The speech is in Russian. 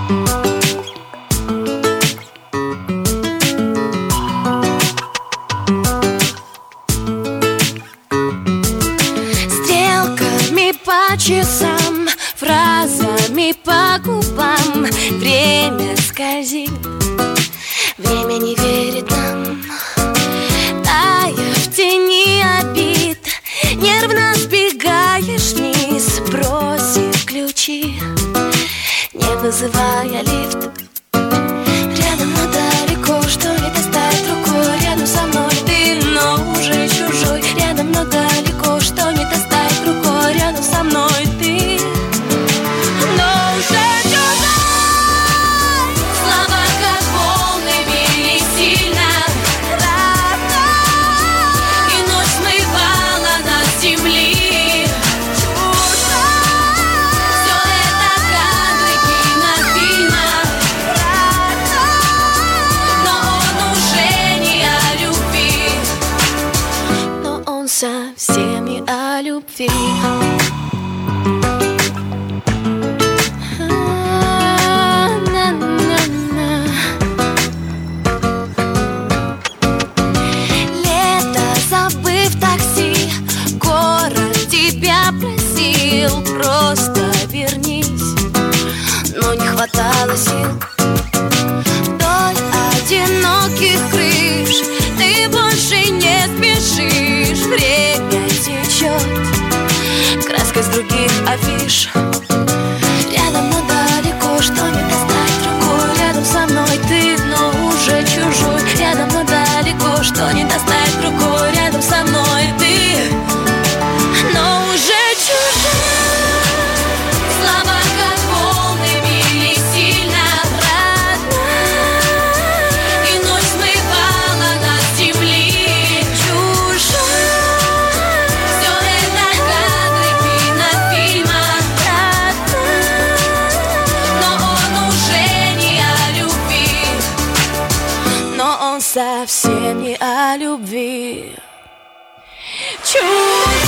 Стрелками по часам, фразами по губам время скользит, время не верит нам. Тая в тени обид, нервно сбегаешь вниз, бросив ключи, не вызывая лифт. Рядом, но далеко, что не достать рукой. Рядом со мной ты, но уже чужой. Рядом, но далеко, что не достать рукой. Рядом со мной ты, но уже чужой. Слова как волны били сильно, рано, и ночь смывала нас с земли. Чужой. Все это кадры кинофильма, но он уже не о любви, но он совсем не о любви. Лето, забыв такси, город тебя просил, просто вернись, но не хватало сил. Вдоль одиноких крыш ты больше не спешишь, время течет краской с других афиш. Рядом, но далеко, что не достать рукой. Рядом со мной ты, но уже чужой. Рядом, но далеко, что не достать рукой. Рядом со мной ты, но уже чужой. Слова как волны били сильно, родна, и ночь смывала нас с земли. Чужой. Все это кадры кинофильма, родна, но он уже не о любви, но он совсем не о любви. Чужой.